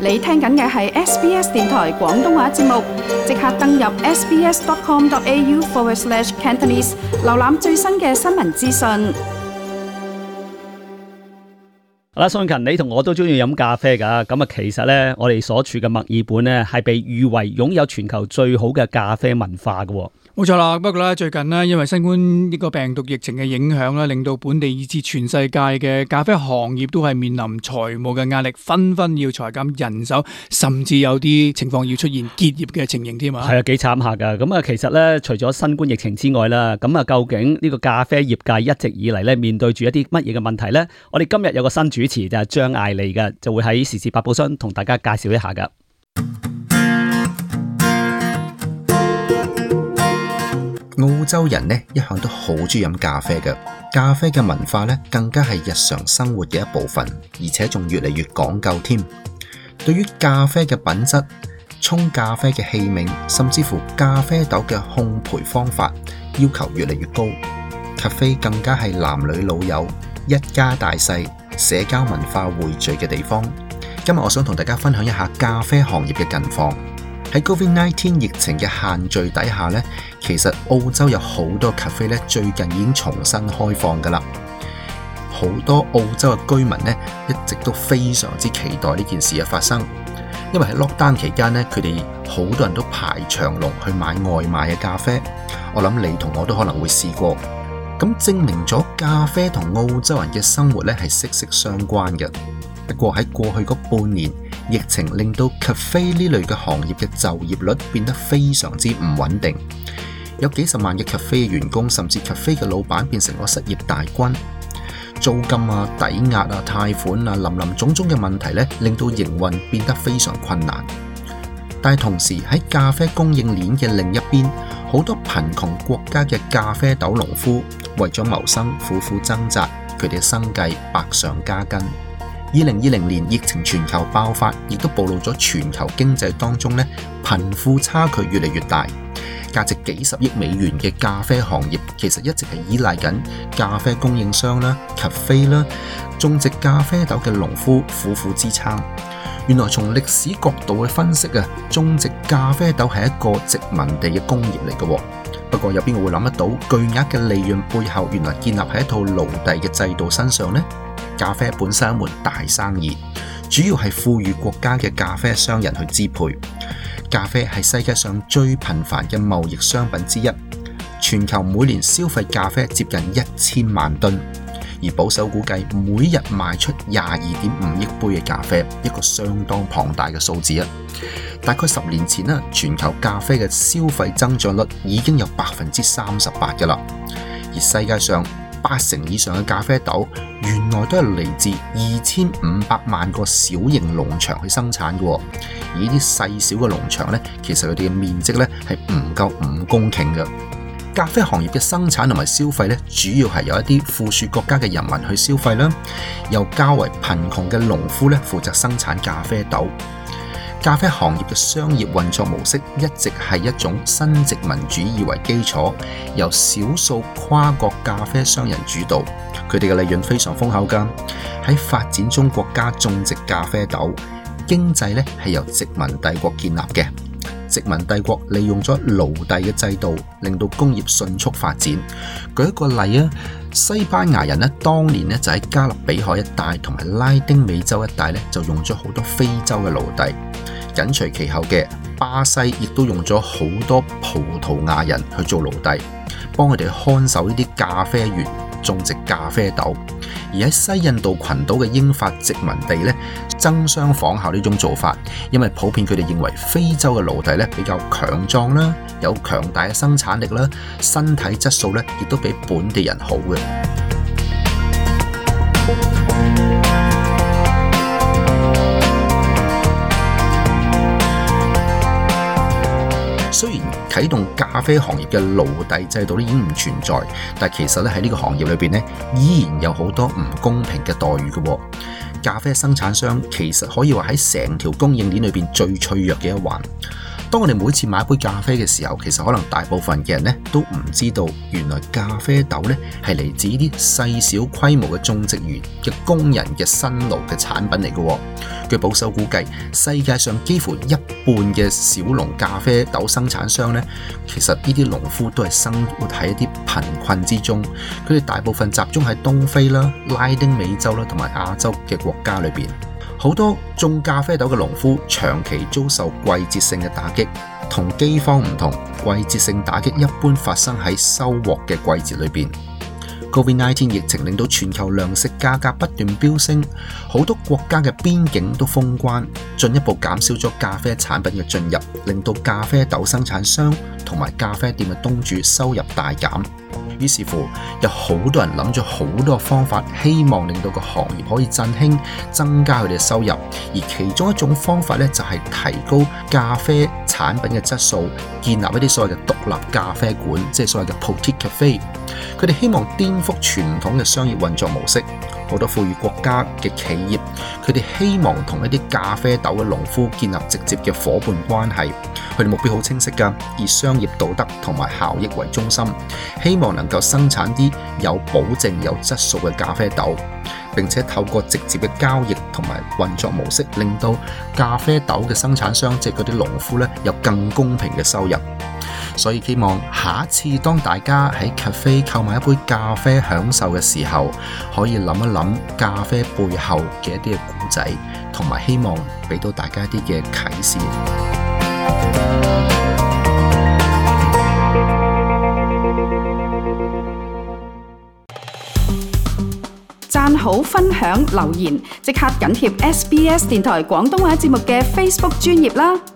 你聽緊嘅係 SBS 電台廣東話節目，即刻登入 sbs.com.au/Cantonese， 瀏覽最新嘅新聞資訊。 好啦，宋勤，你同我都中意飲咖啡噶，咁啊，其實呢，我哋所處嘅墨爾本呢，係被譽為擁有全球最好嘅咖啡文化嘅。 冇錯啦，不過咧最近呢，因為新冠呢個病毒疫情嘅影響咧，令到本地以至全世界嘅咖啡行業都係面臨財務嘅壓力，紛紛要裁減人手，甚至有啲情況要出現結業嘅情形添啊！ 係啊，幾慘下噶。咁啊，其實咧，除咗新冠疫情之外啦，咁啊，究竟呢個咖啡業界一直以嚟咧面對住一啲乜嘢嘅問題咧？我哋今日有個新主持就係張艾莉嘅，就會喺時事百寶箱同大家介紹一下噶。 澳洲人呢一向都好中意飲咖啡嘅，咖啡嘅文化呢更加係日常生活嘅一部分，而且仲越嚟越講究添。對於咖啡嘅品質、沖咖啡嘅器皿，甚至乎咖啡豆嘅烘焙方法，要求越嚟越高。咖啡更加係男女老幼、一家大細、社交文化匯聚嘅地方。今日我想同大家分享一下咖啡行業嘅近況。喺 COVID-19 疫情嘅限聚底下呢，其實澳洲有好多咖啡呢最近已經重新開放噶啦。好多澳洲嘅居民呢一直都非常之期待呢件事嘅發生，因為喺 lockdown 期間呢，佢哋好多人都排長龍去買外賣嘅咖啡。我諗你同我都可能會試過，咁證明咗咖啡同澳洲人嘅生活呢係息息相關嘅。不過喺過去嗰半年，疫情令到咖啡呢類嘅行業嘅就業率變得非常之唔穩定，有幾十萬嘅咖啡員工甚至咖啡嘅老闆變成咗失業大軍，租金啊、抵押啊、貸款啊，林林種種嘅問題呢，令到營運變得非常困難。但係同時喺咖啡供應鏈嘅另一邊，好多貧窮國家嘅咖啡豆農夫為咗謀生苦苦掙扎，佢哋嘅生計百上加斤。2020年疫情全球爆發，亦都暴露咗全球經濟當中呢貧富差距越嚟越大。價值幾十億美元嘅咖啡行業，其實一直係依賴緊咖啡供應商啦、咖啡啦、種植咖啡豆嘅農夫苦苦支撐。原來從歷史角度去分析啊，種植咖啡豆係一個殖民地嘅工業嚟嘅。不過有邊個會諗得到巨額嘅利潤背後，原來建立喺一套奴隸嘅制度身上呢？咖啡本身係一門大生意，主要係富裕國家嘅咖啡商人去支配。咖啡係世界上最頻繁嘅貿易商品之一，全球每年消費咖啡接近1000萬噸，而保守估計每日賣出22.5億杯嘅咖啡，一個相當龐大嘅數字啊！大概10年前呢，全球咖啡嘅消費增長率已經有38%㗎喇，而世界上80%以上嘅咖啡豆原來都係嚟自2500萬個小型農場去生產嘅，而呢啲細小嘅農場呢，其實佢哋嘅面積呢係唔夠5公頃嘅。咖啡行業嘅生產同埋消費呢，主要係由一啲富庶國家嘅人民去消費啦，由較為貧窮嘅農夫呢負責生產咖啡豆。咖啡行業嘅商業運作模式一直係一種新殖民主義為基礎，由少數跨國咖啡商人主導，佢哋嘅利潤非常豐厚㗎。喺發展中國家種植咖啡豆，經濟呢係由殖民帝國建立嘅。殖民帝國利用咗奴隸嘅制度，令到工業迅速發展。舉一個例啊，西班牙人呢當年呢就喺加勒比海一帶同埋拉丁美洲一帶呢就用咗好多非洲嘅奴隸。緊隨其後嘅巴西亦都用咗好多葡萄牙人去做奴隸，幫佢哋看守呢啲咖啡園，種植咖啡豆。而喺西印度群島嘅英法殖民地呢，爭相仿效呢種做法，因為普遍佢哋認為非洲嘅奴隸呢比較強壯啦，有強大嘅生產力啦，身體質素呢亦都比本地人好嘅。雖然啟動咖啡行業嘅奴隸制度已經唔存在，但其實喺呢個行業裏邊依然有好多唔公平嘅待遇嘅。咖啡生產商其實可以話喺成條供應鏈裏邊最脆弱嘅一環。 當我哋每次買一杯咖啡嘅時候，其實可能大部分嘅人呢都唔知道，原來咖啡豆呢係嚟自呢啲細小規模嘅種植園嘅工人嘅辛勞嘅產品嚟嘅。據保守估計，世界上幾乎一半嘅小農咖啡豆生產商呢，其實呢啲農夫都係生活喺一啲貧困之中。佢哋大部分集中喺東非啦、拉丁美洲啦同埋亞洲嘅國家裏邊。好多種咖啡豆嘅農夫長期遭受季節性嘅打擊，同饑荒唔同，季節性打擊一般發生喺收穫嘅季節裏邊。COVID-19 疫情令到全球糧食價格不斷飆升，好多國家嘅邊境都封關，進一步減少咗咖啡產品嘅進入，令到咖啡豆生產商同埋咖啡店嘅東主收入大減。於是乎，有好多人諗咗好多方法，希望令到個行業可以振興，增加佢哋嘅收入。而其中一種方法呢，就係提高咖啡產品嘅質素，建立一啲所謂嘅獨立咖啡館，即係所謂嘅 boutique cafe。佢哋希望顛覆傳統嘅商業運作模式。好多富裕國家嘅企業，佢哋希望同一啲咖啡豆嘅農夫建立直接嘅夥伴關係。佢哋目標好清晰㗎，以商業道德同埋效益為中心，希望能夠生產啲有保證、有質素嘅咖啡豆，並且透過直接嘅交易同埋運作模式，令到咖啡豆嘅生產商，即係嗰啲農夫呢，有更公平嘅收入。所以希望下一次當大家喺 cafe 購買一杯咖啡享受嘅時候，可以諗一諗咖啡背後嘅一啲嘅故仔，同埋希望俾到大家一啲嘅啟示。 讚好、分享、留言，即刻緊貼SBS 電台廣東話節目嘅 Facebook 專頁啦！